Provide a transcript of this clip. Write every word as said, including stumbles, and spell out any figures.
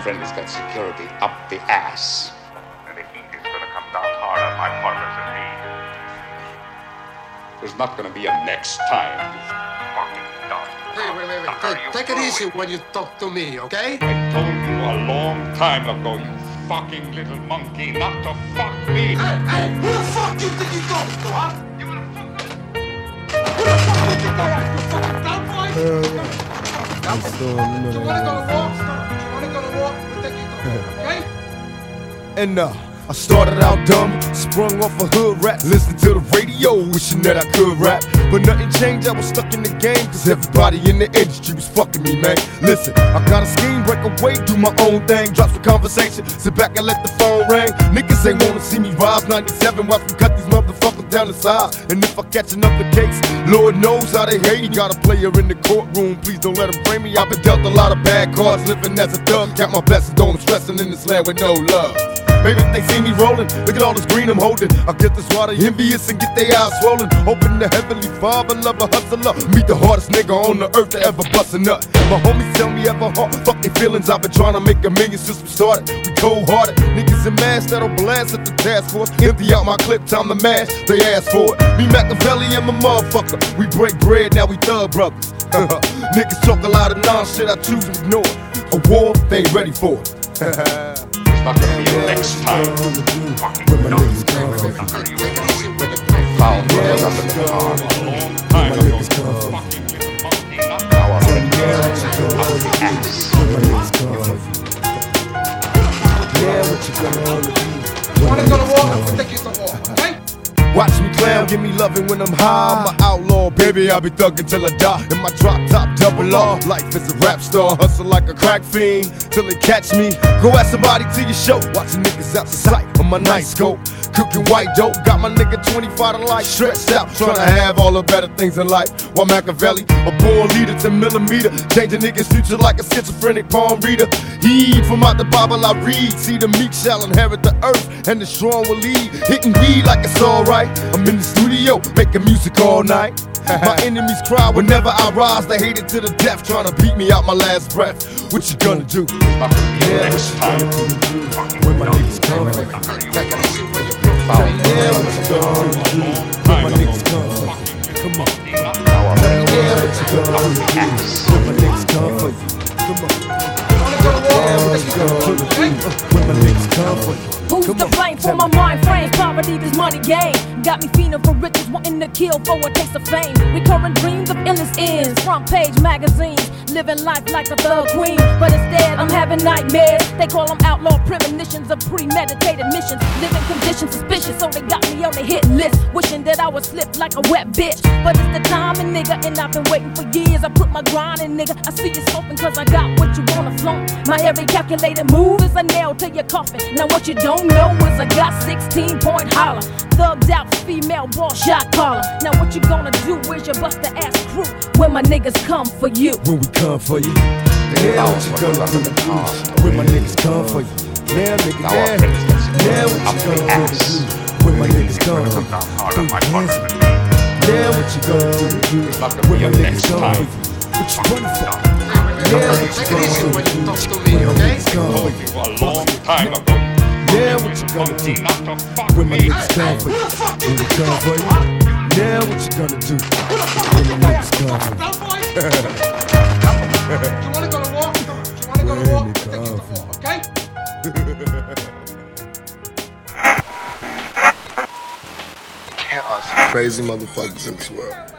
friendly's got security up the ass. And the heat is gonna come down hard on my partners indeed. There's not gonna be a next time. Fucking dog. Hey, wait, wait, wait. Take, take it easy when you talk to me, okay? I told you a long time ago, you fucking little monkey, not to fuck me. Hey, hey, who the fuck you think you're talking to, huh? You wanna fuck us? Who the fuck think you're talking to, you fucking cowboy? You wanna go to war? You wanna go to war? We'll take you to war, okay? And uh, I started out dumb, sprung off a hood rap, listened to the radio, wishing that I could rap. But nothing changed, I was stuck in the game, cause everybody in the industry was fucking me, man. Listen, I got a scheme, break away, do my own thing, drop some conversation, sit back and let the phone ring. Niggas ain't wanna see me rise, ninety-seven, watch me cut these motherfuckers down the side. And if I catch another case, Lord knows how they hate me. Got a player in the courtroom, please don't let him frame me. I've been dealt a lot of bad cards, living as a thug, count my blessings, don't I'm stressing in this land with no love. Maybe if they see me rolling, look at all this green I'm holding. I get this water envious and get their eyes swollen. Hoping the heavenly father love a hustler, meet the hardest nigga on the earth to ever bust a nut. My homies tell me ever hard, fuck their feelings. I've been trying to make a million since we started. We cold hearted, niggas in masks that'll blast at the task force. Empty out my clip, time to mash, they ask for it. Me Machiavelli and my motherfucker, we break bread, now we thug brothers. Niggas talk a lot of non-shit, I choose to ignore. A war, they ain't ready for it. It's not gonna be a next time. Where my niggas come from? Found whatever up in the car a long time ago. Fucking little monkey, not now I'm in there. Up the ass. Where my niggas come from? Yeah, what you gonna do? You wanna go to war? We'll take you to war, okay? Watch me clown, give me loving when I'm high. I'm an outlaw, baby, I'll be thuggin' till I die. In my drop top double R, life is a rap star. Hustle like a crack fiend, till they catch me. Go ask somebody to your show, watching niggas out the sight on my night scope. Cooking white dope, got my nigga twenty-five to life stretched out, trying to have all the better things in life. While Machiavelli, a born leader to millimeter, changing niggas' future like a schizophrenic palm reader. Heed from out the Bible I read, see the meek shall inherit the earth, and the strong will lead. Hitting weed like it's alright, I'm in the studio, making music all night. My enemies cry whenever I rise, they hate it to the death, trying to beat me out my last breath. What you gonna do? It's not gonna be a Yeah, next what you time. gonna do? Where my niggas come from? Take it easy when you Found Yeah, what whatever you gonna do? Where my niggas come from? Come on. now I'm in Yeah, what you there. gonna do? Where my niggas come from? Come on. wanna go to war? Yeah, We'll what take you you to war, gonna okay? do? Where my niggas come from? Who's Come to on, blame for tell my me. mind frame? Poverty, this money game got me fiending for riches, wanting to kill for a taste of fame. Recurring dreams of endless ends, front page magazines, living life like a thug queen. But instead, I'm having nightmares. They call them outlaw premonitions of premeditated missions. Living conditions suspicious, so they got me on the hit list, wishing that I would slip like a wet bitch. But it's the timing, nigga, and I've been waiting for years. I put my grind in, nigga. I see you scoping cause I got what you wanna flaunt. My every calculated move is a nail to your coffin. Now what you don't know is I got sixteen point holler, thugged out female ball shot caller. Now what you gonna do? Where's your buster ass crew? Where my niggas come for you? When we come for you. Yeah, what you gonna do? Where my niggas come for you. Yeah, nigga, Now yeah. I'm friendly's got security Yeah, up what you the gonna ass. do? Where my niggas come Come for down you. hard Throw on your my hands partners up. indeed. Yeah, what you gonna do? It's not gonna Where be my a niggas next come for time. you. What you running for? Hey, Yeah, what you take it easy gonna when you do? talk to me, Where my okay? niggas come for Told you. you a long time ago. Yeah, what you gonna do? Monkey, not to fuck Where my me. niggas come for you. When they come for you. Yeah, what you gonna do? Where my niggas come for you. Cowboy? You wanna go to war? You wanna go to war? We'll take you to war, okay? Crazy motherfuckers in this world.